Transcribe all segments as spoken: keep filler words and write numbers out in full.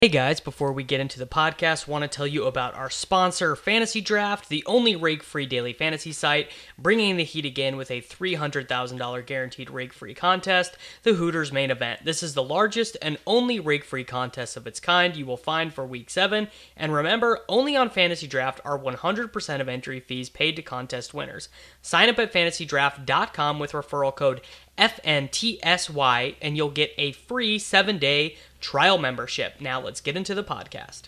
Hey guys, before we get into the podcast, want to tell you about our sponsor, Fantasy Draft, the only rake-free daily fantasy site, bringing the heat again with a three hundred thousand dollars guaranteed rake-free contest, the Hooters main event. This is the largest and only rake-free contest of its kind you will find for Week seven, and remember, only on Fantasy Draft are one hundred percent of entry fees paid to contest winners. Sign up at fantasy draft dot com with referral code F N T S Y, and you'll get a free seven-day trial membership. Now let's get into the podcast.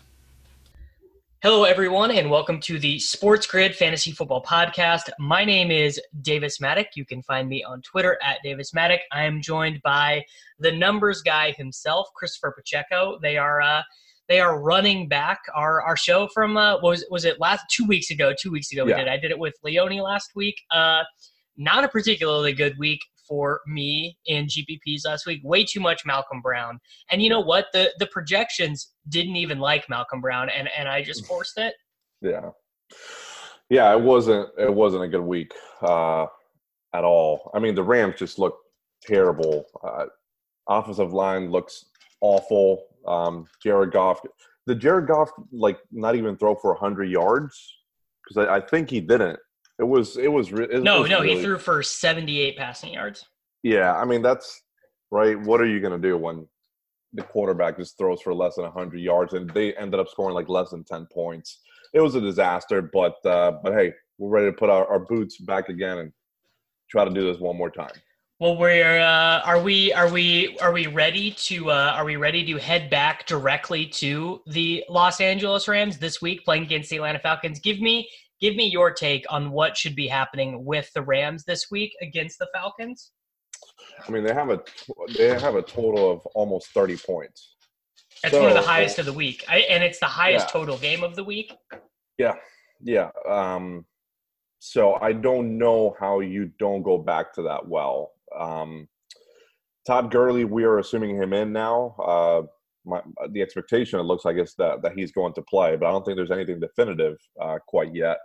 Hello, everyone, and welcome to the Sports Grid Fantasy Football Podcast. My name is Davis Maddock. You can find me on Twitter at Davis Maddock. I am joined by the numbers guy himself, Christopher Pacheco. They are uh, they are running back our, our show from uh, was was it last two weeks ago? Two weeks ago we Yeah. did. I did it with Leone last week. Uh, not a particularly good week for me in G P Ps last week. Way too much Malcolm Brown. And you know what? The the projections didn't even like Malcolm Brown, and, and I just forced it. Yeah. Yeah, it wasn't it wasn't a good week uh, at all. I mean, the Rams just look terrible. Uh, offensive line looks awful. Um, Jared Goff. Did Jared Goff, like, not even throw for one hundred yards? Because I, I think he didn't. It was – it was, re- it No, was no, really, he threw for seventy-eight passing yards. Yeah, I mean, that's – right. What are you going to do when the quarterback just throws for less than one hundred yards, and they ended up scoring like less than ten points? It was a disaster, but uh, but hey, we're ready to put our, our boots back again and try to do this one more time. Well, we're uh, are we are we are we ready to uh, are we ready to head back directly to the Los Angeles Rams this week, playing against the Atlanta Falcons? Give me give me your take on what should be happening with the Rams this week against the Falcons. I mean, they have a they have a total of almost thirty points. That's So, one of the highest of the week, I, and it's the highest Yeah. total game of the week. Yeah, yeah. Um, so I don't know how you don't go back to that well. Um, Todd Gurley, we are assuming him in now. Uh, my, the expectation, it looks like, is that, that he's going to play, but I don't think there's anything definitive uh, quite yet.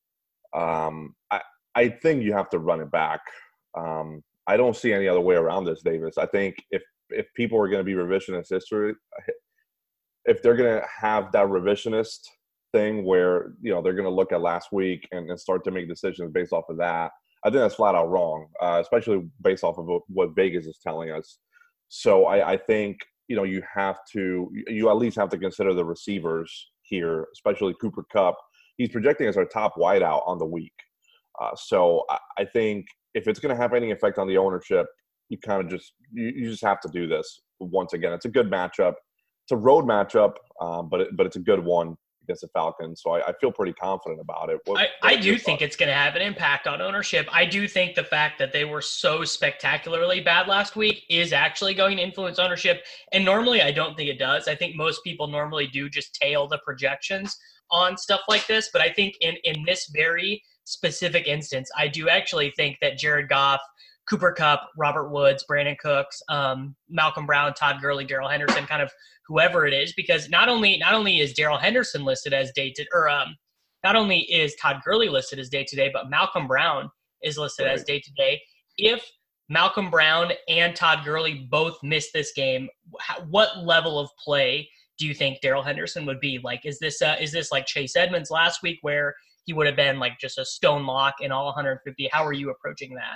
Um, I, I think you have to run it back. Um, I don't see any other way around this, Davis. I think if if people are going to be revisionist history, if they're going to have that revisionist thing where, you know, they're going to look at last week and, and start to make decisions based off of that, I think that's flat out wrong, uh, especially based off of what Vegas is telling us. So I, I think, you know, you have to – you at least have to consider the receivers here, especially Cooper Kupp. He's projecting as our top wideout on the week. Uh, so I, I think if it's going to have any effect on the ownership, you kind of just you, – you just have to do this once again. It's a good matchup. It's a road matchup, um, but it, but it's a good one against the Falcons. So I, I feel pretty confident about it. What, I, what I are do your think thoughts? it's going to have an impact on ownership. I do think the fact that they were so spectacularly bad last week is actually going to influence ownership. And normally I don't think it does. I think most people normally do just tail the projections on stuff like this. But I think in, in this very specific instance, I do actually think that Jared Goff, Cooper Kupp, Robert Woods, Brandon Cooks, um, Malcolm Brown, Todd Gurley, Darrell Henderson, kind of whoever it is, because not only not only is Darrell Henderson listed as day to or um, not only is Todd Gurley listed as day to day, but Malcolm Brown is listed Right. as day to day. If Malcolm Brown and Todd Gurley both miss this game, how, what level of play do you think Darrell Henderson would be? Like, is this uh, is this like Chase Edmonds last week where he would have been like just a stone lock in all one hundred fifty? How are you approaching that?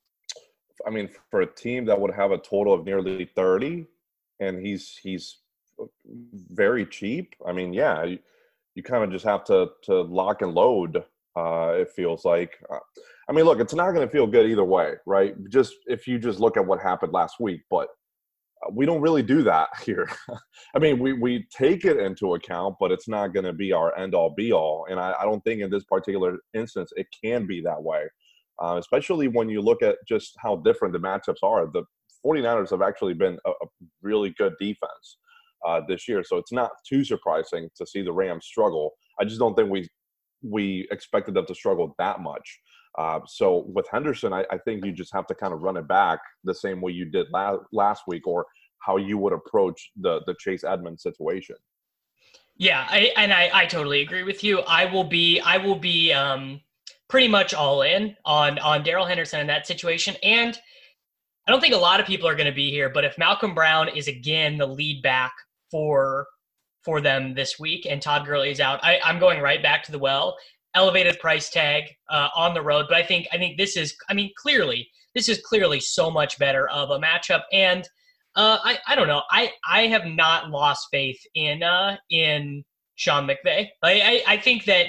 I mean, for a team that would have a total of nearly thirty, and he's he's very cheap. I mean, yeah, you, you kind of just have to to lock and load. Uh, it feels like. Uh, I mean, look, it's not going to feel good either way, right? Just if you just look at what happened last week, but uh, we don't really do that here. I mean, we we take it into account, but it's not going to be our end all be all. And I, I don't think in this particular instance it can be that way. Uh, especially when you look at just how different the matchups are. The 49ers have actually been a, a really good defense uh, this year, so it's not too surprising to see the Rams struggle. I just don't think we we expected them to struggle that much. Uh, so with Henderson, I, I think you just have to kind of run it back the same way you did la- last week, or how you would approach the the Chase Edmonds situation. Yeah, I, and I, I totally agree with you. I will be I will be um, pretty much all in on on Darrell Henderson in that situation. And I don't think a lot of people are going to be here, but if Malcolm Brown is again the lead back for for them this week, and Todd Gurley is out. I, I'm going right back to the well. Elevated price tag uh, on the road, but I think I think this is. I mean, clearly this is clearly so much better of a matchup, and uh, I I don't know. I I have not lost faith in uh, in Sean McVay. I I, I think that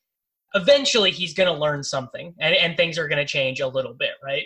eventually he's going to learn something, and, and things are going to change a little bit, right?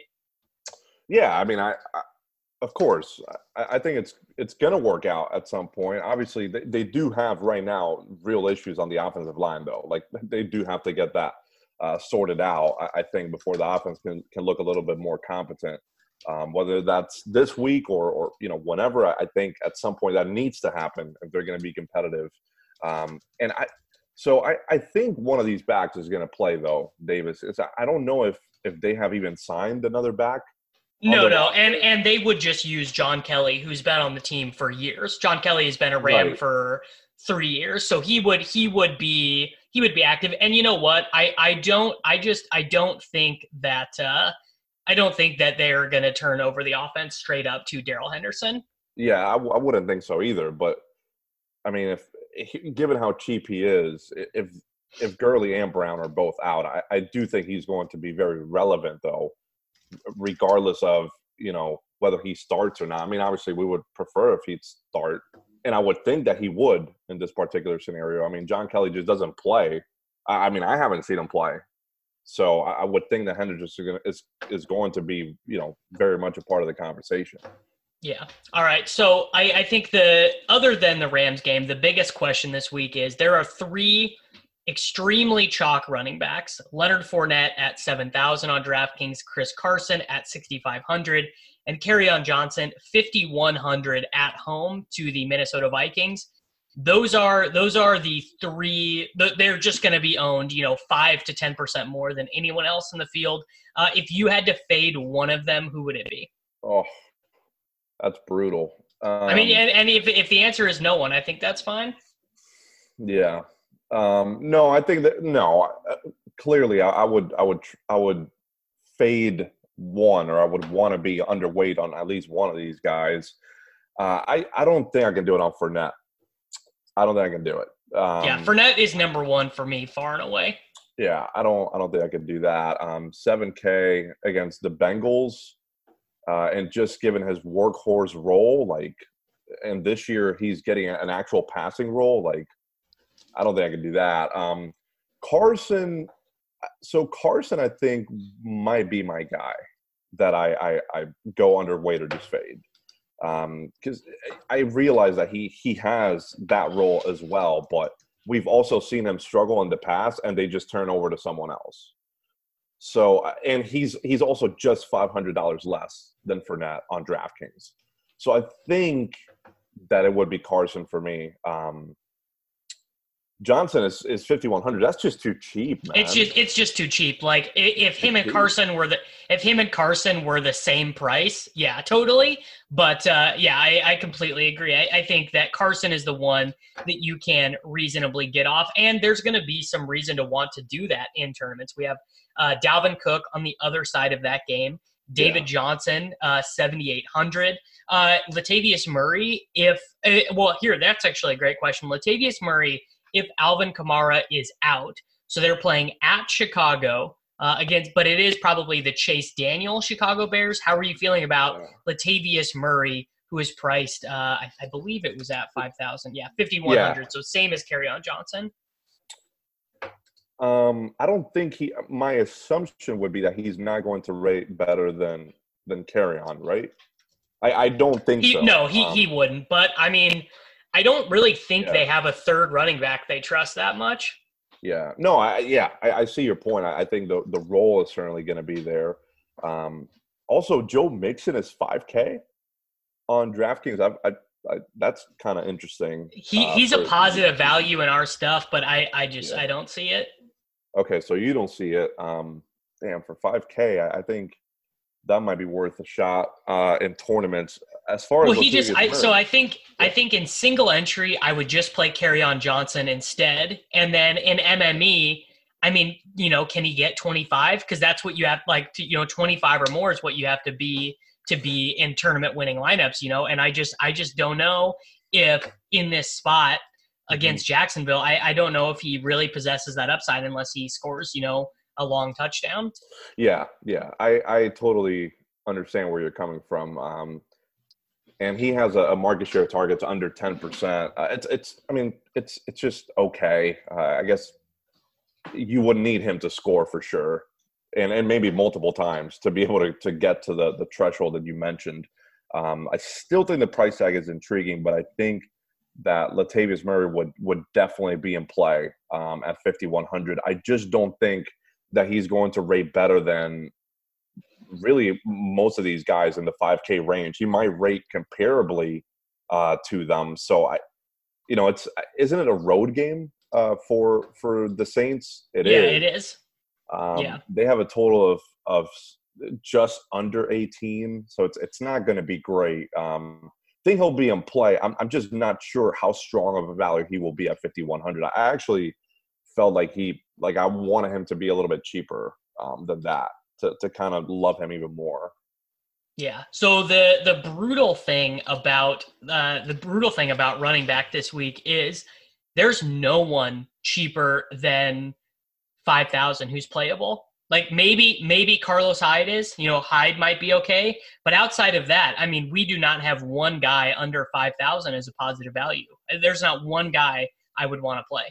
Yeah, I mean, I, I of course, I, I think it's it's going to work out at some point. Obviously, they, they do have right now real issues on the offensive line, though. Like they do have to get that uh, sorted out, I, I think, before the offense can, can look a little bit more competent. Um, whether that's this week or, or you know, whenever, I think at some point that needs to happen if they're going to be competitive. Um, and I, so I, I think one of these backs is going to play, though, Davis. It's, I don't know if if they have even signed another back. No, no, and and they would just use John Kelly, who's been on the team for years. John Kelly has been a Ram right. for three years, so he would he would be he would be active. And you know what? I, I don't I just I don't think that uh, I don't think that they're going to turn over the offense straight up to Darrell Henderson. Yeah, I, I wouldn't think so either. But I mean, if given how cheap he is, if if Gurley and Brown are both out, I, I do think he's going to be very relevant, though, regardless of, you know, whether he starts or not. I mean, obviously we would prefer if he'd start, and I would think that he would in this particular scenario. I mean, John Kelly just doesn't play. I, I mean, I haven't seen him play. So I, I would think that Henderson is, gonna, is, is going to be, you know, very much a part of the conversation. Yeah. All right. So I, I think the other than the Rams game, the biggest question this week is there are three extremely chalk running backs: Leonard Fournette at seven thousand on DraftKings, Chris Carson at sixty-five hundred, and Kerryon Johnson fifty-one hundred at home to the Minnesota Vikings. Those are those are the three. They're just going to be owned, you know, five to ten percent more than anyone else in the field. Uh, if you had to fade one of them, who would it be? Oh, that's brutal. Um, I mean, and, and if if the answer is no one, I think that's fine. Yeah. Um, no, I think that no. Clearly, I, I would, I would, I would fade one, or I would want to be underweight on at least one of these guys. Uh, I, I don't think I can do it on Fournette. I don't think I can do it. Um, yeah, Fournette is number one for me, far and away. Yeah, I don't, I don't think I could do that. Um, seven K against the Bengals, uh, and just given his workhorse role, like, and this year he's getting an actual passing role, like. I don't think I can do that. Um, Carson, so Carson, I think, might be my guy that I, I, I go underweight or just fade. Because um, I realize that he he has that role as well, but we've also seen him struggle in the past, and they just turn over to someone else. So, and he's he's also just five hundred dollars less than Fournette on DraftKings. So I think that it would be Carson for me. Um, Johnson is, is fifty-one hundred. That's just too cheap, man. It's just it's just too cheap. Like if him and Carson were the if him and Carson were the same price, yeah, totally. But uh, yeah, I, I completely agree. I, I think that Carson is the one that you can reasonably get off, and there's going to be some reason to want to do that in tournaments. We have uh, Dalvin Cook on the other side of that game. David yeah. Johnson, uh, seventy-eight hundred. Uh, Latavius Murray, if uh, well, here that's actually a great question. Latavius Murray. If Alvin Kamara is out. So they're playing at Chicago uh, against, but it is probably the Chase Daniel Chicago Bears. How are you feeling about yeah. Latavius Murray, who is priced, uh, I, I believe it was at five thousand. Yeah, fifty-one hundred. Yeah. So same as Kerryon Johnson. Um, I don't think he, my assumption would be that he's not going to rate better than, than Kerryon, right? I, I don't think he, so. No, he, um, he wouldn't. But I mean, I don't really think yeah. they have a third running back they trust that much. Yeah. No, I yeah, I, I see your point. I, I think the, the role is certainly going to be there. Um, also, Joe Mixon is five K on DraftKings. I, I, I, that's kind of interesting. He uh, He's for, a positive value in our stuff, but I, I just yeah. I don't see it. Okay, so you don't see it. Um, damn, for five K, I, I think that might be worth a shot uh, in tournaments. As far well, as he just I, so I think yeah. I think in single entry I would just play Kerryon Johnson instead, and then in M M E, I mean, you know, can he get twenty-five? Because that's what you have, like, to, you know, twenty-five or more is what you have to be to be in tournament winning lineups, you know. And I just I just don't know if in this spot against Jacksonville. I, I don't know if he really possesses that upside unless he scores, you know, a long touchdown. Yeah, yeah. I, I totally understand where you're coming from. Um, and he has a, a market share target to under ten percent. Uh, it's, it's, I mean, it's, it's just okay. Uh, I guess you wouldn't need him to score for sure. And, and maybe multiple times to be able to, to get to the, the threshold that you mentioned. Um, I still think the price tag is intriguing, but I think that Latavius Murray would would definitely be in play um, at fifty-one hundred. I just don't think that he's going to rate better than really most of these guys in the five K range. He might rate comparably uh, to them. So I, you know, it's isn't it a road game uh, for for the Saints? It yeah, is. it is. Um, yeah, they have a total of of just under eighteen, so it's it's not going to be great. Um, I think he'll be in play. I'm I'm just not sure how strong of a value he will be at fifty-one hundred. I actually felt like he like I wanted him to be a little bit cheaper um, than that to to kind of love him even more. Yeah. So the the brutal thing about uh, the brutal thing about running back this week is there's no one cheaper than five thousand who's playable. Like maybe maybe Carlos Hyde is, you know, Hyde might be okay. But outside of that, I mean, we do not have one guy under five thousand as a positive value. There's not one guy I would want to play.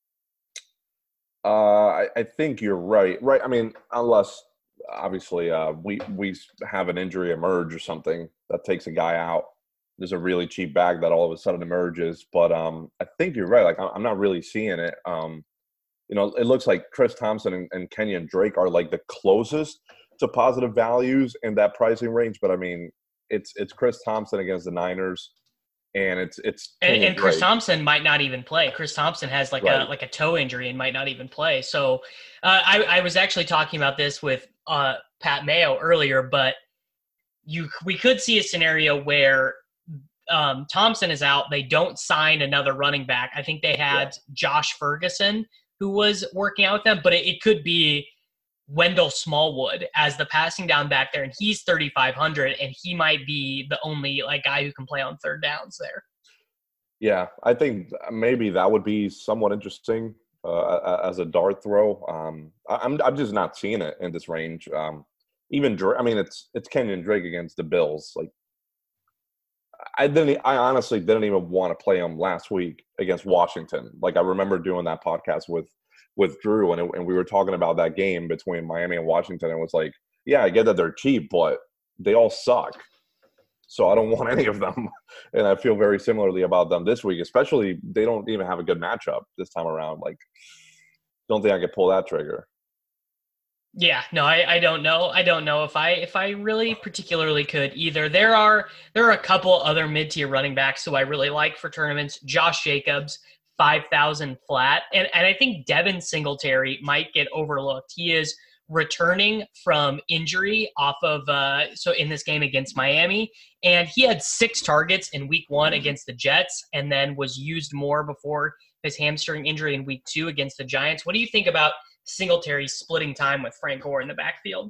Uh, I, I think you're right. Right. I mean, unless obviously uh, we, we have an injury emerge or something that takes a guy out. There's a really cheap bag that all of a sudden emerges. But um, I think you're right. Like, I'm not really seeing it. Um, You know, it looks like Chris Thompson and, and Kenyon Drake are like the closest to positive values in that pricing range. But I mean, it's it's Chris Thompson against the Niners, and it's it's and, and Chris Thompson might not even play. Chris Thompson has like right. a like a toe injury and might not even play. So uh, I I was actually talking about this with uh, Pat Mayo earlier, but you we could see a scenario where um, Thompson is out. They don't sign another running back. I think they had yeah. Josh Ferguson, who was working out with them, but it, it could be Wendell Smallwood as the passing down back there, and he's thirty-five hundred, and he might be the only like guy who can play on third downs there. Yeah, I think maybe that would be somewhat interesting uh, as a dart throw. Um, I'm I'm just not seeing it in this range. Um, even I mean, it's it's Kenyon Drake against the Bills. Like, I didn't. I honestly didn't even want to play him last week against Washington. Like, I remember doing that podcast with with Drew, and it, and we were talking about that game between Miami and Washington. And it was like, yeah, I get that they're cheap, but they all suck. So I don't want any of them. And I feel very similarly about them this week, especially they don't even have a good matchup this time around. Like, don't think I could pull that trigger. Yeah, no, I, I don't know. I don't know if I if I really particularly could either. There are there are a couple other mid-tier running backs who I really like for tournaments. Josh Jacobs, five thousand flat. And, and I think Devin Singletary might get overlooked. He is returning from injury off of uh, – so in this game against Miami. And he had six targets in week one against the Jets and then was used more before his hamstring injury in week two against the Giants. What do you think about – Singletary splitting time with Frank Gore in the backfield?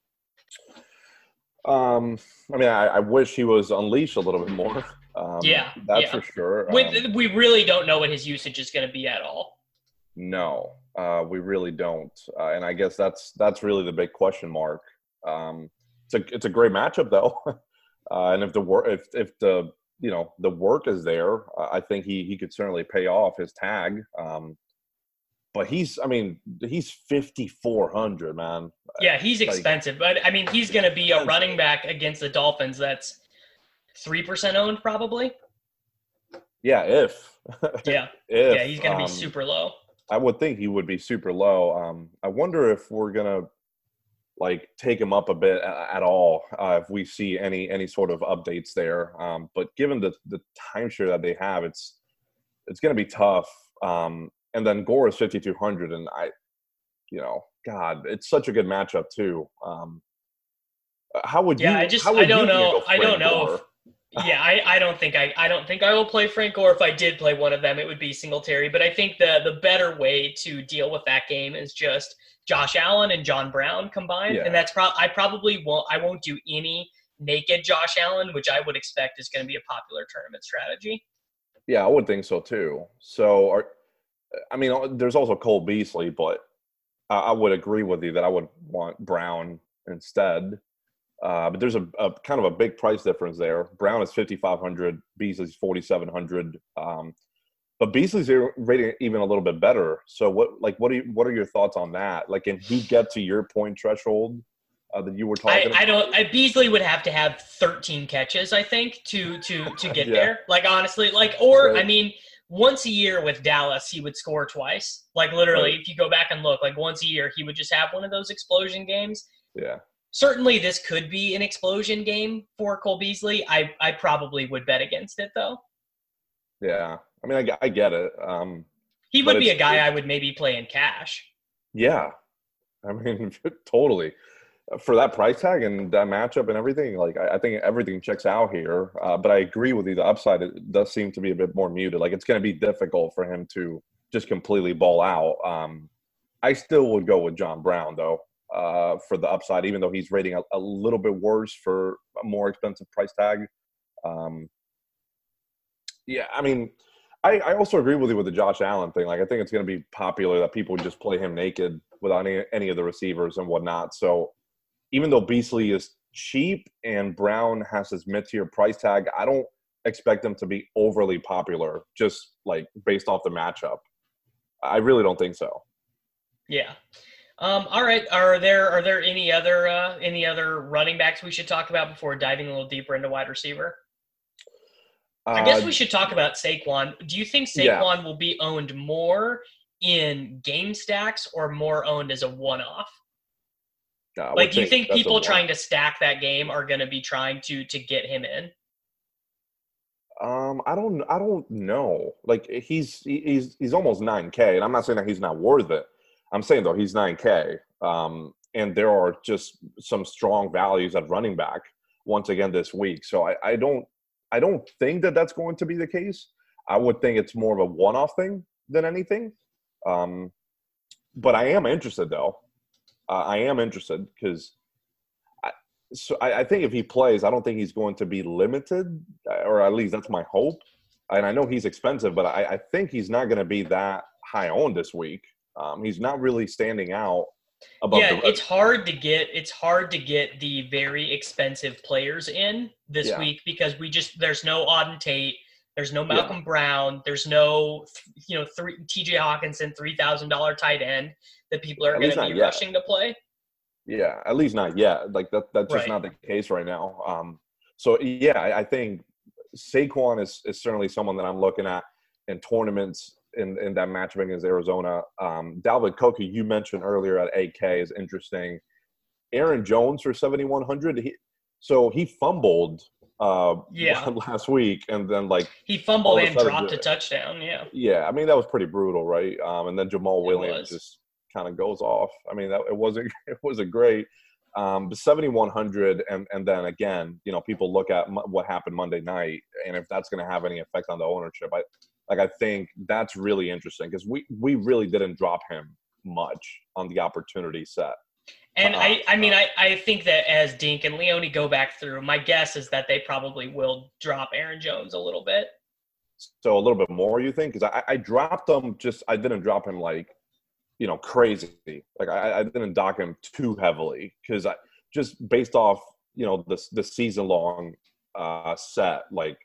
Um, I mean, I, I wish he was unleashed a little bit more. Um, yeah, that's yeah. for sure. We, um, we really don't know what his usage is going to be at all. No, uh, we really don't, uh, and I guess that's that's really the big question mark. Um, it's a it's a great matchup though, uh, and if the work if if the you know the work is there, uh, I think he he could certainly pay off his tag. Um, But he's, I mean, he's fifty-four hundred, man. Yeah, he's like, expensive. But, I mean, he's going to be a running back against the Dolphins that's three percent owned probably. Yeah, if. Yeah. if, yeah, he's going to um, be super low. I would think he would be super low. Um, I wonder if we're going to, like, take him up a bit at all uh, if we see any any sort of updates there. Um, but given the, the timeshare that they have, it's it's going to be tough. Um And then Gore is fifty-two hundred, and I, you know, God, it's such a good matchup too. Um, how would you? Yeah, I just I don't know. I don't know. Gore? If, yeah, I, I don't think I I don't think I will play Frank Gore. If I did play one of them, it would be Singletary. But I think the the better way to deal with that game is just Josh Allen and John Brown combined, yeah. and that's pro- I probably won't. I won't do any naked Josh Allen, which I would expect is going to be a popular tournament strategy. Yeah, I would think so too. So, are, I mean, uh, there's also Cole Beasley, but I, I would agree with you that I would want Brown instead. Uh, but there's a, a kind of a big price difference there. Brown is fifty-five hundred, Beasley's forty-seven hundred. Um, but Beasley's rating even a little bit better. So what, like, what do you, what are your thoughts on that? Like, can he get to your point threshold uh, that you were I, talking I about? don't. I, Beasley would have to have thirteen catches, I think, to to to get Yeah. there. Like honestly, like or Right. I mean, once a year with Dallas, he would score twice. Like literally, Right. if you go back and look, like once a year, he would just have one of those explosion games. Yeah. Certainly, this could be an explosion game for Cole Beasley. I I probably would bet against it though. Yeah. I mean, I, I get it. Um, He but would be it's, a guy it, I would maybe play in cash. yeah. I mean, totally. For that price tag and that matchup and everything, like I, I think everything checks out here. Uh, but I agree with you. The upside it does seem to be a bit more muted. Like it's going to be difficult for him to just completely ball out. Um, I still would go with John Brown though uh, for the upside, even though he's rating a, a little bit worse for a more expensive price tag. Um, yeah, I mean, I, I also agree with you with the Josh Allen thing. Like I think it's going to be popular that people just play him naked without any any of the receivers and whatnot. So even though Beasley is cheap and Brown has his mid-tier price tag, I don't expect them to be overly popular just like based off the matchup. I really don't think so. Yeah. Um, all right. Are there are there any other uh, any other running backs we should talk about before diving a little deeper into wide receiver? I guess we Uh, should talk about Saquon. Do you think yeah. Saquon will be owned more in game stacks or more owned as a one-off? No, I Like, would do you think think that's a people one. trying to stack that game are going to be trying to to get him in? Um, I don't, I don't know. Like he's he- he's he's almost nine K, and I'm not saying that he's not worth it. I'm saying though he's nine K, um, and there are just some strong values at running back once again this week. So I, I don't, I don't think that that's going to be the case. I would think it's more of a one-off thing than anything. Um, but I am interested though. Uh, I am interested because so I, I think if he plays, I don't think he's going to be limited, uh, or at least that's my hope. And I know he's expensive, but I, I think he's not going to be that high owned this week. Um, he's not really standing out above the Yeah, rest. it's hard to get it's hard to get the very expensive players in this Yeah, week because we just there's no Auden Tate, there's no yeah, Malcolm Brown, there's no you know three T J Hawkinson three thousand dollar tight end that people are at going least to not be yet. rushing to play. Yeah, at least not yet. Like that, that's just Right. not the case right now. Um, so yeah, I, I think Saquon is, is certainly someone that I'm looking at in tournaments in, in that matchup against Arizona. Um, Dalvin Cook, who you mentioned earlier at eight K, is interesting. Aaron Jones for seventy-one hundred. He, so he fumbled uh, Yeah. last week, and then like He all fumbled of a and sudden, dropped a touchdown, yeah. yeah, I mean that was pretty brutal, right? Um, and then Jamal It Williams was. just kind of goes off. I mean, that it wasn't it wasn't great. Um, but seventy-one hundred, and and then again, you know, people look at m- what happened Monday night, and if that's going to have any effect on the ownership, I like I think that's really interesting because we we really didn't drop him much on the opportunity set. And Uh, I, I mean, I, I think that as Dink and Leone go back through, my guess is that they probably will drop Aaron Jones a little bit. so a little bit more, you think? Because I, I dropped him, just I didn't drop him like you know crazy. Like I, I didn't dock him too heavily because I just based off you know the the season long uh, set. Like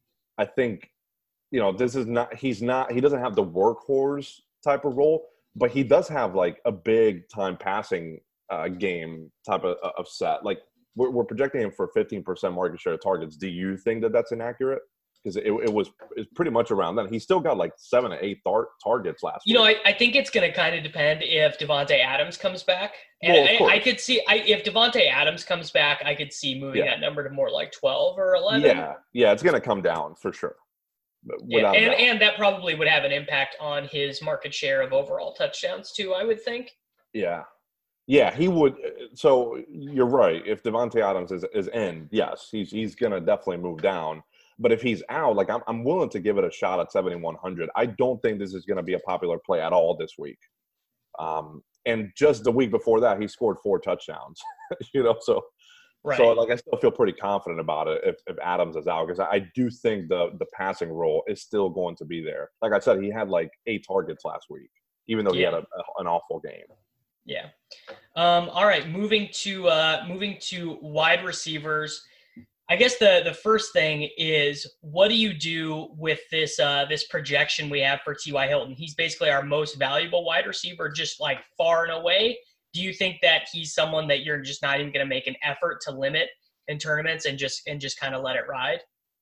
I think you know this is not he's not he doesn't have the workhorse type of role, but he does have like a big time passing uh, game type of, of set. Like we're, we're projecting him for fifteen percent market share of targets. Do you think that that's inaccurate? Because it, it was it's pretty much around then. He still got like seven to eight tar- targets last You know, week. I, I think it's going to kind of depend if Devonte Adams comes back. And Well, of I, course. I could see I, if Devonte Adams comes back, I could see moving Yeah. that number to more like twelve or eleven. Yeah, yeah, it's going to come down for sure. Yeah, Without a and, doubt. and that probably would have an impact on his market share of overall touchdowns too, I would think. Yeah. Yeah, he would. So you're right. If Devontae Adams is, is in, yes, he's he's going to definitely move down. But if he's out, like I'm, I'm willing to give it a shot at seventy-one hundred. I don't think this is going to be a popular play at all this week. Um, and just the week before that, he scored four touchdowns. you know, so So, Right. like, I still feel pretty confident about it if, if Adams is out because I, I do think the the passing role is still going to be there. Like I said, he had like eight targets last week, even though he had Yeah. a, a, an awful game. Yeah. Um, all right. Moving to uh, moving to wide receivers. I guess the the first thing is, what do you do with this uh, this projection we have for T Y. Hilton? He's basically our most valuable wide receiver, just like far and away. Do you think that he's someone that you're just not even going to make an effort to limit in tournaments and just and just kind of let it ride?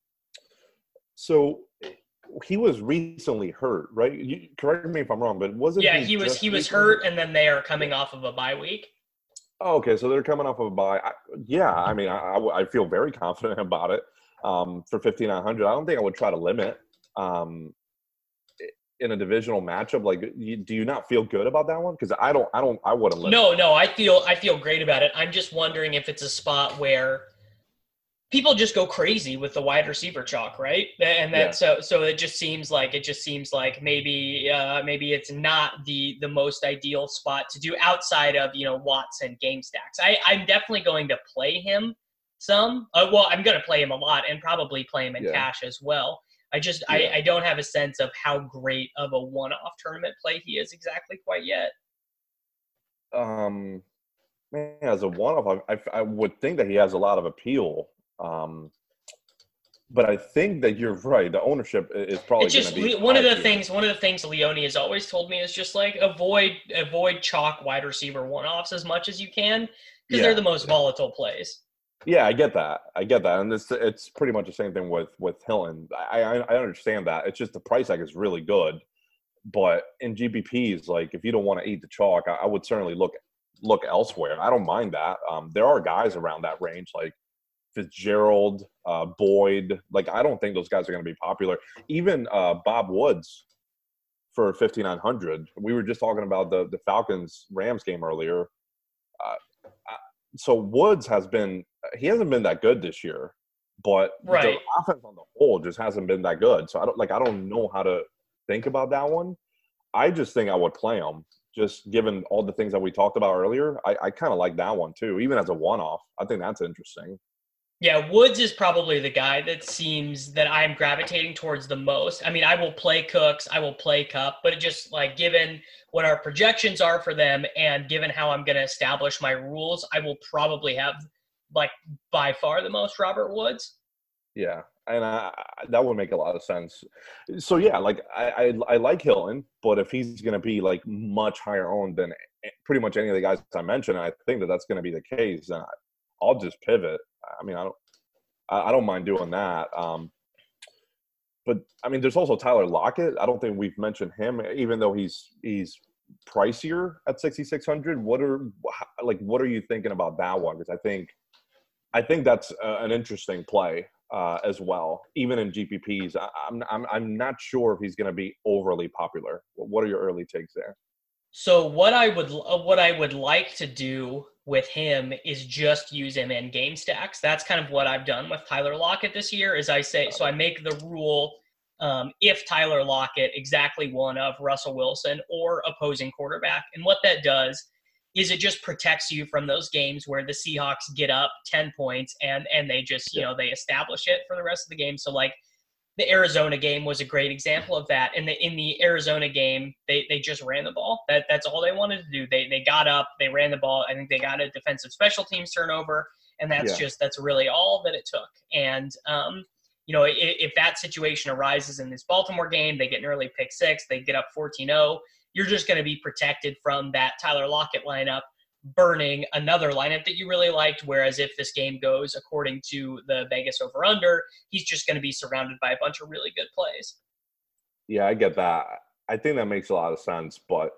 So he was recently hurt, right? You, correct me if I'm wrong, but wasn't Yeah, he he was just he was recently? hurt, and then they are coming off of a bye week. Oh, okay, so they're coming off of a bye. I, yeah, I mean, I, I, I feel very confident about it um, for fifty-nine hundred. I don't think I would try to limit um, in a divisional matchup. Like, you, do you not feel good about that one? Because I don't, I don't, I wouldn't limit. No, no, I feel I feel great about it. I'm just wondering if it's a spot where people just go crazy with the wide receiver chalk, right? And Yeah, that so so it just seems like it just seems like maybe uh, maybe it's not the the most ideal spot to do outside of, you know, Watson game stacks. I I'm definitely going to play him some. Uh, well, I'm going to play him a lot and probably play him in yeah, cash as well. I just I, yeah. I don't have a sense of how great of a one-off tournament play he is exactly quite yet. Um, man, as a one-off, I, I, I would think that he has a lot of appeal. Um, but I think that you're right. The ownership i- is probably It's going to just be one of high the here. things. One of the things Leone has always told me is just like avoid avoid chalk wide receiver one offs as much as you can because they're Yeah, the most volatile plays. yeah, I get that. I get that, and it's it's pretty much the same thing with with Hilton. I I, I understand that. It's just the price tag is really good, but in G B Ps, like if you don't want to eat the chalk, I, I would certainly look look elsewhere. I don't mind that. Um, there are guys around that range like Fitzgerald, uh, Boyd. Like I don't think those guys are going to be popular. Even uh, Bob Woods for fifty-nine hundred. We were just talking about the the Falcons Rams game earlier. Uh, so Woods has been he hasn't been that good this year, but the Right. offense on the whole just hasn't been that good. So I don't like I don't know how to think about that one. I just think I would play him, just given all the things that we talked about earlier. I, I kind of like that one too, even as a one-off. I think that's interesting. Yeah, Woods is probably the guy that seems that I'm gravitating towards the most. I mean, I will play Cooks, I will play Cup, but it just like given what our projections are for them and given how I'm going to establish my rules, I will probably have like by far the most Robert Woods. Yeah, and I, I, that would make a lot of sense. So yeah, like I I, I like Hilton, but if he's going to be like much higher owned than pretty much any of the guys I mentioned, I think that that's going to be the case. Then I'll just pivot. I mean, I don't I, I don't mind doing that. Um, but I mean, there's also Tyler Lockett. I don't think we've mentioned him, even though he's he's pricier at sixty-six hundred. What are like what are you thinking about that one? Because I think I think that's uh, an interesting play uh, as well, even in G P Ps. I, I'm I'm I'm not sure if he's going to be overly popular. What are your early takes there? So what I would uh, what I would like to do with him is just use him in game stacks. That's kind of what I've done with Tyler Lockett this year. Is I say so I make the rule um, if Tyler Lockett exactly one of Russell Wilson or opposing quarterback, and what that does is it just protects you from those games where the Seahawks get up ten points and and they just you Yeah, know they establish it for the rest of the game. So like the Arizona game was a great example of that. In the in the Arizona game, they, they just ran the ball. That that's all they wanted to do. They they got up, they ran the ball. I think they got a defensive special teams turnover, and that's yeah, just that's really all that it took. And um, you know, if, if that situation arises in this Baltimore game, they get an early pick six, they get up fourteen oh. You're just going to be protected from that Tyler Lockett lineup burning another lineup that you really liked. Whereas if this game goes according to the Vegas over under, he's just going to be surrounded by a bunch of really good plays. yeah. I get that. I think that makes a lot of sense, but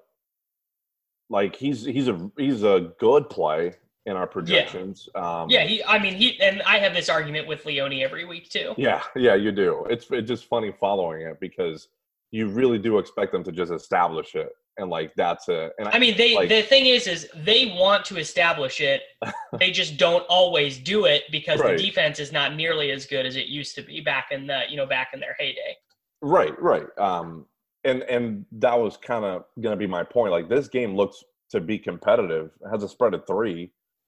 like he's he's a he's a good play in our Yeah. projections. Um, Yeah. He, I mean, he, and I have this argument with Leone every week too. yeah, yeah, you do. It's it's just funny following it because you really do expect them to just establish it, and like that's it. And I I mean, they, like the thing is, is they want to establish it. They just don't always do it because the right, defense is not nearly as good as it used to be back in the, you know, back in their heyday. right, right. Um, and and that was kind of going to be my point. Like this game looks to be competitive. It has a spread of three.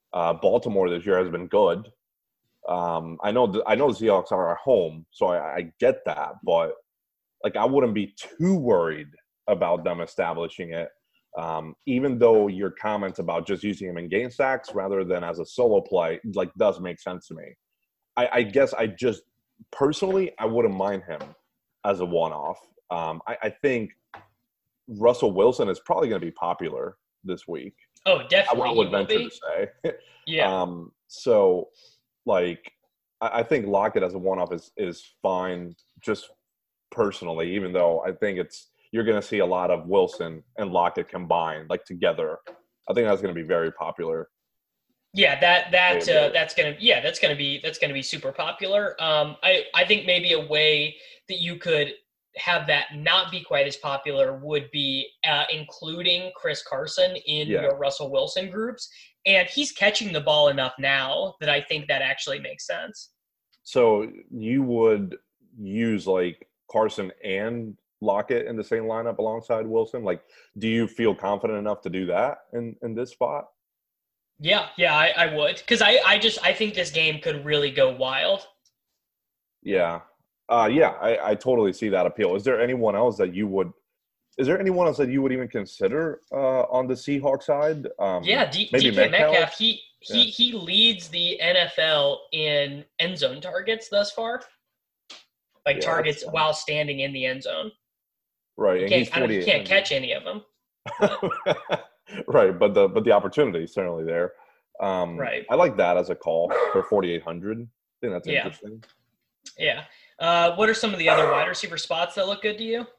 Uh, Baltimore this year has been good. Um, I know th- I know the Seahawks are at home, so I, I get that, but like I wouldn't be too worried about them establishing it. Um, even though your comments about just using him in game stacks rather than as a solo play like does make sense to me. I, I guess I just personally I wouldn't mind him as a one-off. Um, I, I think Russell Wilson is probably going to be popular this week. Oh, definitely. I, I would venture to say. Yeah. um, so, like, I, I think Lockett as a one-off is is fine, just personally. Even though I think it's you're going to see a lot of Wilson and Lockett combined, like together. I think that's going to be very popular. Yeah, that that uh, that's gonna yeah that's gonna be that's gonna be super popular. Um, I I think maybe a way that you could have that not be quite as popular would be uh, including Chris Carson in Yeah. your Russell Wilson groups, and he's catching the ball enough now that I think that actually makes sense. So you would use like Carson and Lockett in the same lineup alongside Wilson? Like, do you feel confident enough to do that in in this spot? Yeah, yeah, I, I would because I I just I think this game could really go wild. Yeah. Uh, yeah, I, I totally see that appeal. Is there anyone else that you would – is there anyone else that you would even consider uh, on the Seahawks side? Um, Yeah, D- maybe D K Metcalf? Metcalf, he he Yeah. he leads the N F L in end zone targets thus far. Like Yeah, targets that's fine. while standing in the end zone. Right, You and he's can't, I don't, you can't forty-eight catch any of them. hundred. Right, but the but the opportunity is certainly there. Um, Right. I like that as a call for forty-eight hundred. I think that's Yeah. interesting. Yeah. Uh, what are some of the other wide receiver spots that look good to you?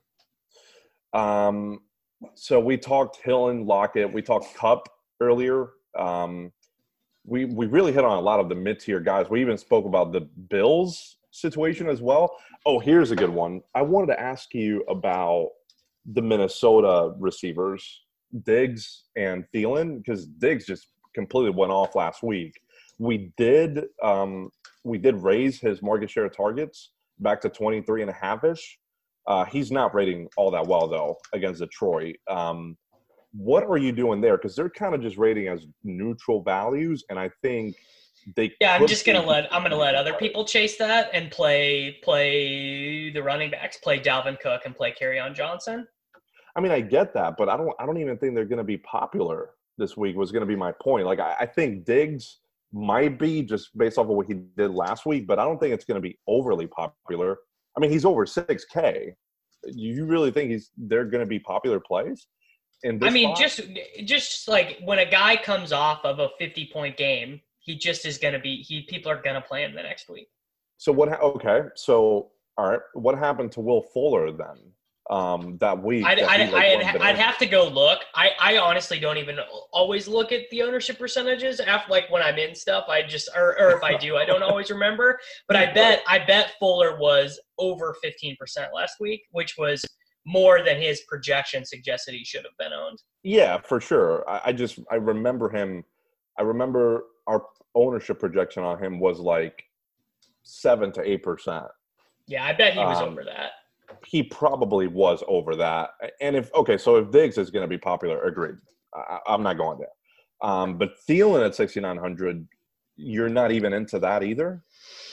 Um, so we talked Hill and Lockett. We talked Cup earlier. Um, we we really hit on a lot of the mid-tier guys. We even spoke about the Bills situation as well. Oh, here's a good one. I wanted to ask you about the Minnesota receivers, Diggs and Thielen, because Diggs just completely went off last week. We did um, we did raise his market share targets back to twenty-three and a half-ish. Uh, he's not rating all that well, though, against Detroit. Um, what are you doing there? Because they're kind of just rating as neutral values, and I think they Yeah, I'm could just gonna be- let I'm gonna let other people chase that and play play the running backs, play Dalvin Cook and play Kerryon Johnson. I mean, I get that, but I don't. I don't even think they're going to be popular this week. Was going to be my point. Like, I, I think Diggs might be just based off of what he did last week, but I don't think it's going to be overly popular. I mean, he's over six K. You really think he's they're going to be popular plays? In this I mean, spot? just just like when a guy comes off of a fifty point game, he just is gonna be he people are gonna play him the next week. So what? ha- Okay, so all right. What happened to Will Fuller then? Um, that week. I'd, that I'd, he, like, I'd, went I'd bananas? have to go look. I, I honestly don't even always look at the ownership percentages after, like when I'm in stuff. I just, or, or if I do, I don't always remember. But I bet, I bet Fuller was over fifteen percent last week, which was more than his projection suggested he should have been owned. Yeah, for sure. I, I just I remember him. I remember our ownership projection on him was like seven to eight percent. Yeah, I bet he was Um, over that. He probably was over that. And if okay, so if Diggs is going to be popular, agreed. I, I'm not going there. Um, but Thielen at sixty-nine hundred, you're not even into that either.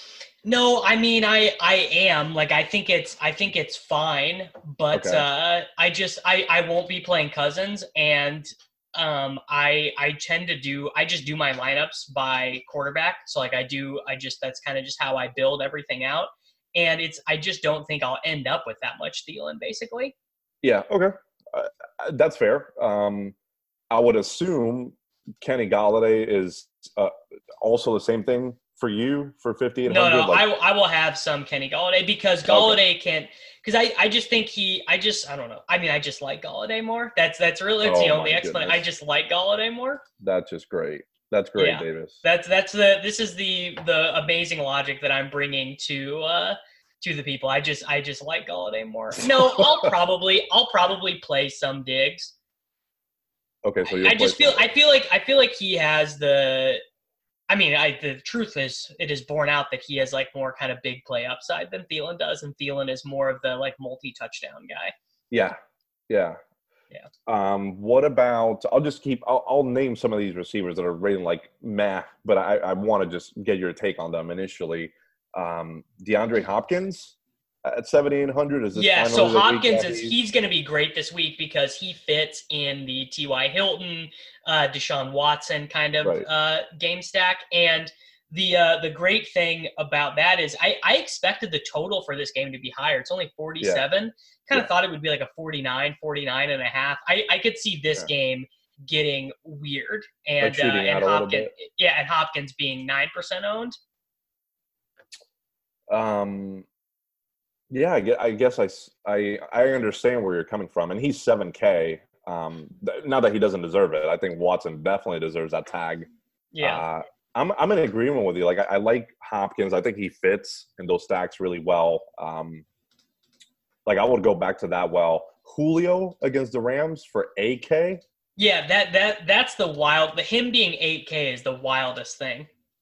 No, I mean I I am like I think it's I think it's fine, but Okay. uh, I just I I won't be playing Cousins, and um I I tend to do I just do my lineups by quarterback. So like I do I just that's kind of just how I build everything out, and it's I just don't think I'll end up with that much Thielen basically. Yeah. Okay. Uh, that's fair. Um, I would assume Kenny Galladay is uh, also the same thing for you for fifty-eight hundred. No, no, like, I, I will have some Kenny Galladay because Galladay can because I, I just think he I just I don't know. I mean I just like Galladay more. That's that's really that's the Oh, only my explanation. I goodness. just like Galladay more. That's just great. That's great, Yeah. Davis. That's that's the this is the the amazing logic that I'm bringing to uh to the people. I just I just like Galladay more. No, I'll probably I'll probably play some Diggs. Okay, so I, you'll I just play feel some- I feel like I feel like he has the I mean, I the truth is it is borne out that he has like more kind of big play upside than Thielen does, and Thielen is more of the like multi touchdown guy. Yeah, yeah. Yeah. Um, what about? I'll just keep. I'll, I'll name some of these receivers that are rated like meh, but I, I want to just get your take on them initially. Um, DeAndre Hopkins at seventy-eight hundred. Is this Yeah, so finally the week Hopkins that is he's he's going to be great this week because he fits in the T Y. Hilton, uh, Deshaun Watson kind of right? uh, game stack. And the uh, the great thing about that is I, I expected the total for this game to be higher. It's only Yeah, forty-seven. Kind yeah, of thought it would be like a forty-nine, forty-nine and a half. I, I could see this yeah. game getting weird. Like And uh, shooting and out a little Hopkins, bit. yeah, and Hopkins being nine percent owned. Um, yeah, I guess I, guess I, s- I I understand where you're coming from, and he's seven K. Um, th- not that he doesn't deserve it. I think Watson definitely deserves that tag. Yeah. Uh, I'm I'm in agreement with you. Like I, I like Hopkins. I think he fits in those stacks really well. Um, like I would go back to that well. Julio against the Rams for A K. Yeah, that that that's the wild. The him being eight K is the wildest thing.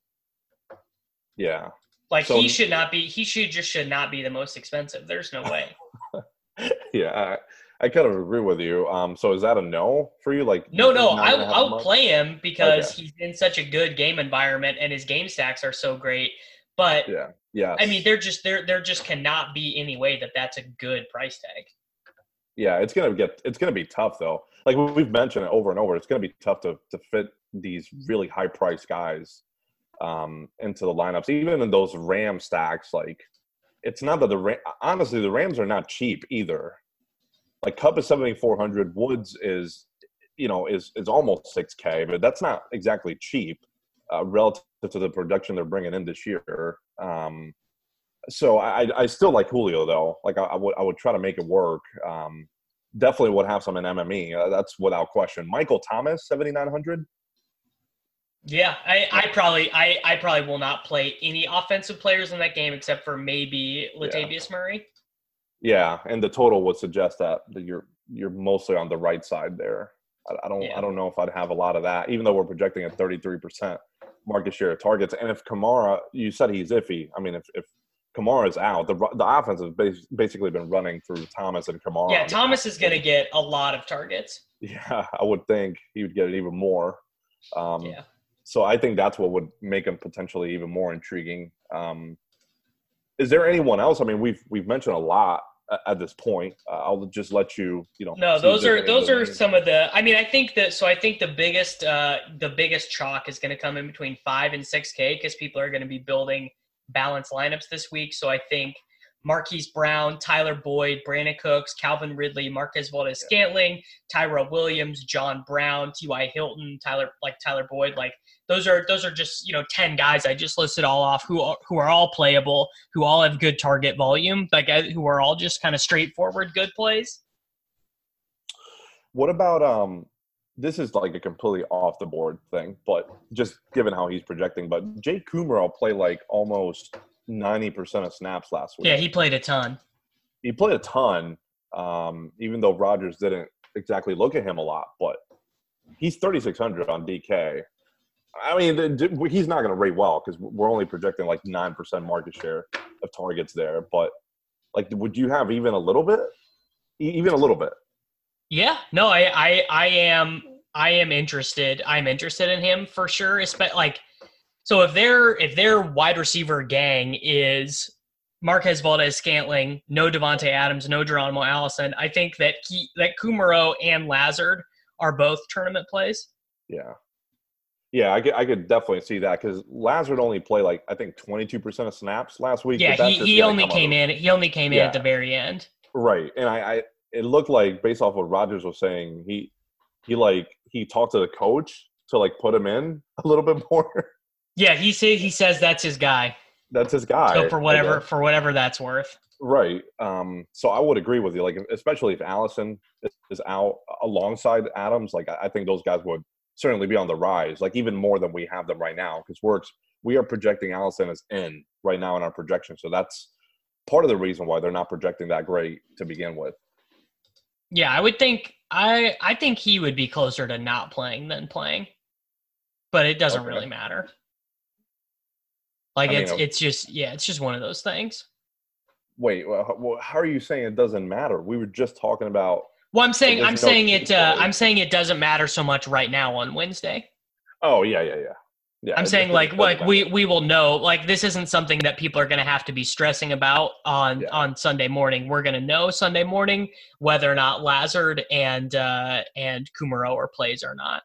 Yeah. Like So he should not be. He should just should not be the most expensive. There's no way. yeah, I, I kind of agree with you. Um, so is that a no for you? Like No, no. not I gonna have I'll much? play him Okay. because he's in such a good game environment and his game stacks are so great. But Yeah. I mean, Yes. there just there there just cannot be any way that that's a good price tag. Yeah, it's gonna get it's gonna be tough though. Like we've mentioned it over and over, it's gonna be tough to to fit these really high priced guys um, into the lineups, even in those Ram stacks. Like it's not that the Ram, honestly the Rams are not cheap either. Like Cup is seventy four hundred, Woods is you know is is almost six K, but that's not exactly cheap uh, relative to the production they're bringing in this year. Um, so I, I still like Julio though. Like I, I would I would try to make it work. Um, definitely would have some in M M E. Uh, that's without question. Michael Thomas, seventy nine hundred. Yeah, I, I probably I, I probably will not play any offensive players in that game except for maybe Yeah, Latavius Murray. yeah, and the total would suggest that, that you're you're mostly on the right side there. I, I don't I Yeah. don't know if I'd have a lot of that, even though we're projecting a thirty three percent market share of targets. And if Kamara, you said he's iffy. I mean, if if Kamara is out, the the offense has bas- basically been running through Thomas and Kamara Yeah, on the Thomas passing is going to game. get a lot of targets. Yeah, I would think he would get it even more. Um, Yeah. so I think that's what would make him potentially even more intriguing. Um, is there anyone else? I mean, we've we've mentioned a lot at, at this point. Uh, I'll just let you, you know, No, see if those there's are any those other are names. some of the. I mean, I think that. So I think the biggest uh, the biggest chalk is going to come in between five and six K because people are going to be building balanced lineups this week. So I think Marquise Brown, Tyler Boyd, Brandon Cooks, Calvin Ridley, Marquez Valdez-Scantling, Tyrell Williams, John Brown, T Y. Hilton, Tyler like Tyler Boyd, like those are those are just you know ten guys I just listed all off who are, who are all playable, who all have good target volume, like uh, who are all just kind of straightforward good plays. What about um? This is like a completely off the board thing, but just given how he's projecting, but Jake Kummerow played like almost ninety percent of snaps last Yeah, week. he played a ton. He played a ton, um, even though Rodgers didn't exactly look at him a lot. But he's thirty six hundred on D K. I mean, the, the, he's not going to rate well because we're only projecting like nine percent market share of targets there. But like, would you have even a little bit? E- Even a little bit? Yeah, no, I, I, I am, I am interested. I'm interested in him for sure. Espe- like, so if their if their wide receiver gang is Marquez Valdez-Scantling, no Devontae Adams, no Geronimo Allison, I think that he, that Kumaro and Lazard are both tournament plays. Yeah. Yeah, I could, I could definitely see that because Lazard only played like I think twenty-two percent of snaps last week. Yeah, but that's he, just he gonna only come out came of, in. He only came in yeah, at the very end. right. And I, I, it looked like based off what Rogers was saying, he, he like he talked to the coach to like put him in a little bit more. Yeah, he say he says that's his guy. That's his guy. So for I whatever guess. for whatever that's worth. Right. Um. So I would agree with you. Like, especially if Allison is is out alongside Adams, like I I think those guys would certainly be on the rise. Like even more than we have them right now, because we're ex- we are projecting Allison as in right now in our projection. So that's part of the reason why they're not projecting that great to begin with. Yeah, I would think I I think he would be closer to not playing than playing, but it doesn't Okay. really matter. Like I mean, it's uh, it's just yeah, it's just one of those things. wait. Well, how well, how are you saying it doesn't matter? We were just talking about Well, I'm Like, saying there's I'm no saying it. cheap Uh, plays. I'm saying it doesn't matter so much right now on Wednesday. Oh yeah, yeah, yeah, yeah. I'm It, saying it, like it doesn't like we matter. we will know, like this isn't something that people are going to have to be stressing about on Yeah, on Sunday morning. We're going to know Sunday morning whether or not Lazard and uh and Kumaro are plays or not.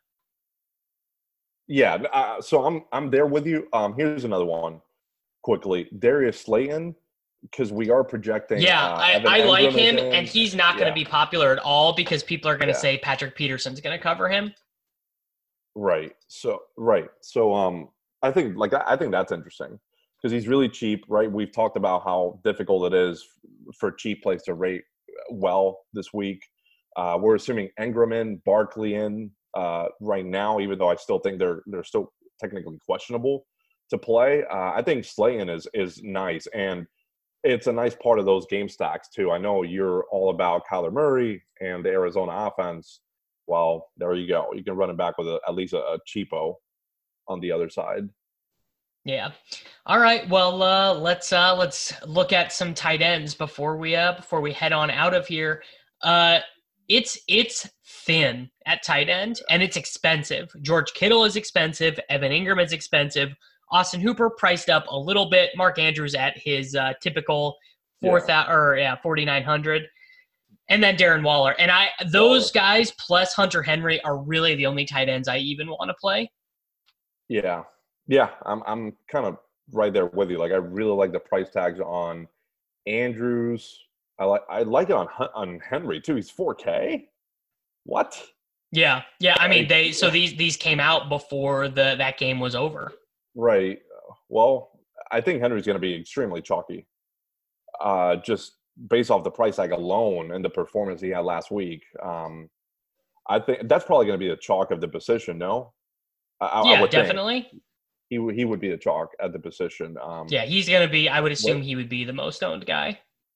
yeah. Uh, so I'm I'm there with you. Um, here's another one quickly. Darius Slayton, because we are projecting Yeah, uh, I, Evan I like Engram is him, and in. he's not going to Yeah, be popular at all because people are going to yeah. say Patrick Peterson's going to cover him. Right. So right. So um I think like I I think that's interesting because he's really cheap, right? We've talked about how difficult it is for cheap plays to rate well this week. Uh, we're assuming Engram in, Barkley in uh, right now, even though I still think they're they're still technically questionable to play. Uh, I think Slayton is is nice, and it's a nice part of those game stacks too. I know you're all about Kyler Murray and the Arizona offense. Well, there you go. You can run it back with a, at least a, a cheapo on the other side. Yeah. All right. Well, uh, let's uh, let's look at some tight ends before we uh, before we head on out of here. Uh, it's it's thin at tight end and it's expensive. George Kittle is expensive. Evan Ingram is expensive. Austin Hooper priced up a little bit. Mark Andrews at his uh, typical four Yeah, thousand or yeah forty nine hundred. And then Darren Waller. And I those Waller. guys plus Hunter Henry are really the only tight ends I even want to play. Yeah, yeah. I'm I'm kind of right there with you. Like I really like the price tags on Andrews. I like I like it on Hun- on Henry too. He's four K. What? Yeah. Yeah. I mean Like, they so these these came out before the that game was over. right. Well, I think Henry's going to be extremely chalky. Uh, just based off the price tag alone and the performance he had last week. Um, I think that's probably going to be the chalk of the position. No, I, I Yeah, would think definitely. he would he would be the chalk at the position. Um, Yeah, he's gonna be I would assume what he would be the most owned guy.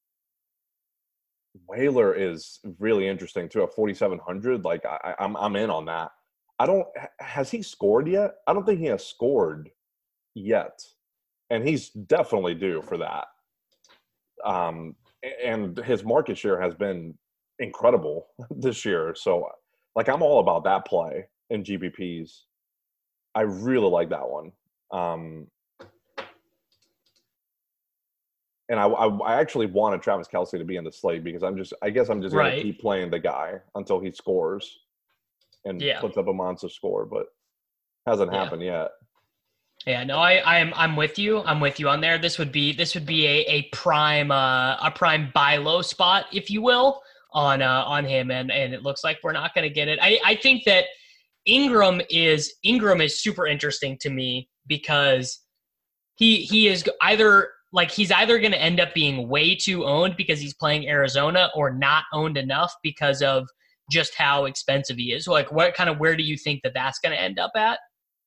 Whaler is really interesting too at forty-seven hundred. Like I, I- I'm I'm in on that. I don't has he scored yet? I don't think he has scored yet, and he's definitely due for that. Um, a- and his market share has been incredible this year. So, like, I'm all about that play in G B Ps. I really like that one. Um, and I, I, I actually wanted Travis Kelce to be in the slate because I'm just, I guess I'm just going to Right. keep playing the guy until he scores and Yeah. puts up a monster score, but hasn't Yeah. happened yet. Yeah, no, I, I'm I'm with you. I'm with you on there. This would be this would be a, a prime uh, a prime buy low spot, if you will, on uh, on him, and and it looks like we're not going to get it. I, I think that Ingram is Ingram is super interesting to me because he he is either like he's either going to end up being way too owned because he's playing Arizona or not owned enough because of just how expensive he is. Like what kind of where do you think that that's going to end up at?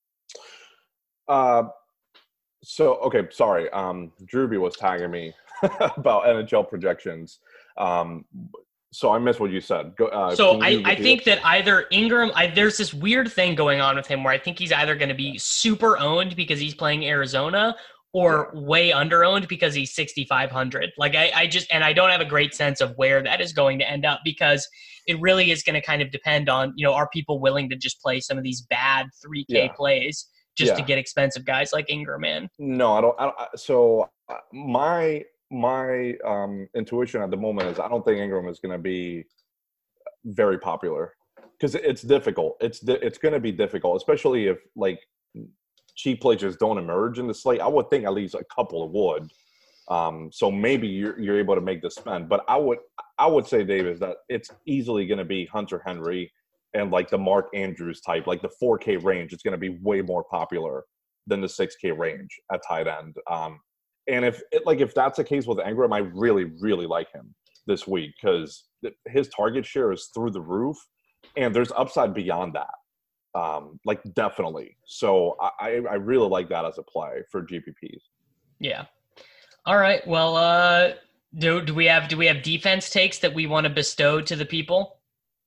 Uh, so, okay, sorry. Um, Drewby was tagging me about N H L projections. Um, so I missed what you said. Go, uh, So can I, you I repeat think it? that either Ingram, I, there's this weird thing going on with him where I think he's either going to be super owned because he's playing Arizona or Yeah. way under owned because he's sixty-five hundred. Like I, I just, and I don't have a great sense of where that is going to end up because it really is going to kind of depend on, you know, are people willing to just play some of these bad three K Yeah. plays just to Yeah. get expensive guys like Ingram in? No, I don't. I don't I- so uh, my my um, intuition at the moment is I don't think Ingram is going to be very popular because it's difficult. It's di- it's going to be difficult, especially if like cheap plays just don't emerge in the slate. I would think at least a couple would. Um, so maybe you're you're able to make the spend, but I would I would say, Dave, is that it's easily going to be Hunter Henry and like the Mark Andrews type, like the four K range. It's going to be way more popular than the six K range at tight end. Um, and if it, like if that's the case with Engram, I really really like him this week because his target share is through the roof, and there's upside beyond that. Um, like definitely. So I I really like that as a play for G P Ps. Yeah. All right. Well, uh, do do we have do we have defense takes that we want to bestow to the people?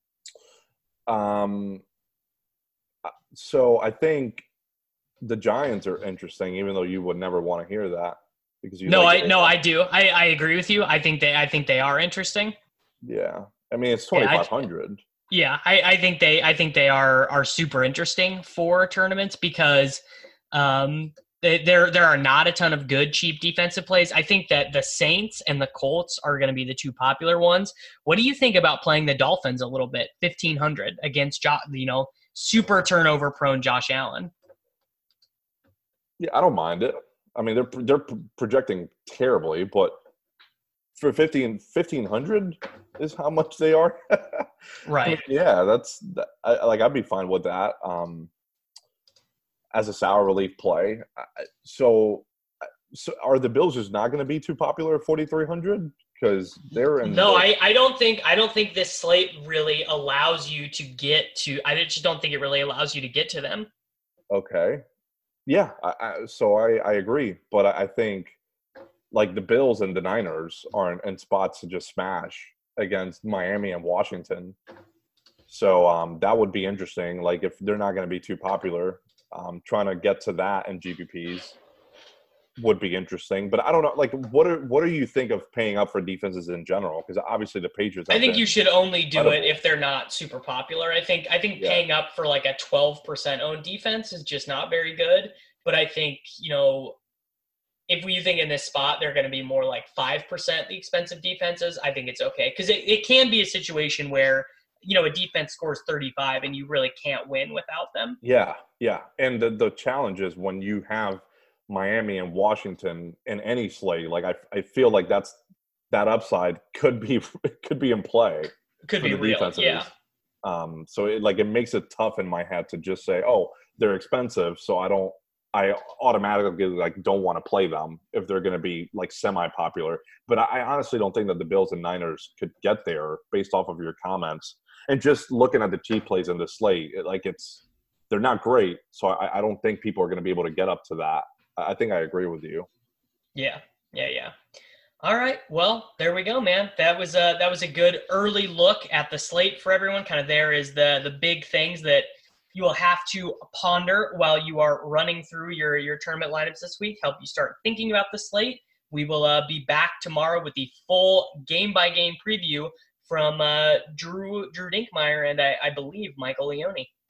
Um, so I think the Giants are interesting, even though you would never want to hear that because you No, like I the no, I Bengals. do. I, I agree with you. I think they I think they are interesting. Yeah. I mean, it's Yeah, twenty-five I, hundred. yeah, I, I think they I think they are are super interesting for tournaments because um, they, there there are not a ton of good cheap defensive plays. I think that the Saints and the Colts are going to be the two popular ones. What do you think about playing the Dolphins a little bit, fifteen hundred against jo- you know super turnover prone Josh Allen? Yeah, I don't mind it. I mean, they're they're projecting terribly, but for fifteen fifteen hundred is how much they are. I mean, Right. yeah, that's I, like I'd be fine with that um, as a sour relief play. So, so are the Bills just not going to be too popular at forty-three hundred because they're in No, the I, I don't think I don't think this slate really allows you to get to. I just don't think it really allows you to get to them. okay. Yeah, I, I, so I, I agree, but I, I think like the Bills and the Niners are in, in spots to just smash against Miami and Washington. So um, that would be interesting. Like if they're not going to be too popular, um, trying to get to that in G P Ps would be interesting. But I don't know. Like, what are what do you think of paying up for defenses in general? Because obviously the Patriots. I Have think been you should only do incredible. it if they're not super popular. I think I think Yeah. paying up for like a twelve percent owned defense is just not very good. But I think, you know, if you think in this spot they're going to be more like five percent the expensive defenses, I think it's okay. Because it, it can be a situation where, you know, a defense scores thirty-five and you really can't win without them. Yeah, yeah. And the the challenge is when you have Miami and Washington in any slate, like I I feel like that's that upside could be could be in play Could for be the real. defenses. Yeah. Um, so it like it makes it tough in my head to just say, oh, they're expensive, so I don't I automatically like don't want to play them if they're going to be like semi-popular. But I, I honestly don't think that the Bills and Niners could get there based off of your comments and just looking at the cheap plays in the slate. It, like it's they're not great, so I, I don't think people are going to be able to get up to that. I think I agree with you. Yeah. Yeah. Yeah. All right. Well, there we go, man. That was a that was a good early look at the slate for everyone. Kind of there is the the big things that you will have to ponder while you are running through your your tournament lineups this week. Help you start thinking about the slate. We will uh, be back tomorrow with the full game by game preview from uh, Drew Drew Dinkmeyer and I, I believe Michael Leone.